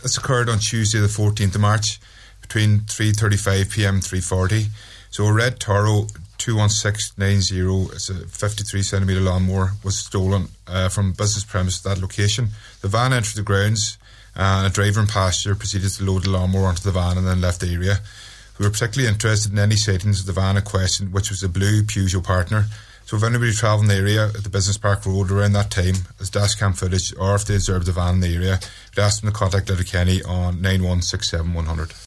This occurred on Tuesday the 14th of March between 3:35pm and 3:40. So a red Toro 21690, it's a 53cm lawnmower, was stolen from business premise at that location. The van entered the grounds and a driver and passenger proceeded to load the lawnmower onto the van and then left the area. We were particularly interested in any sightings of the van in question, which was a blue Peugeot Partner. So if anybody travelling the area at the Business Park Road around that time has dashcam footage, or if they observed the van in the area, we'd ask them to contact Letterkenny on 9167 100.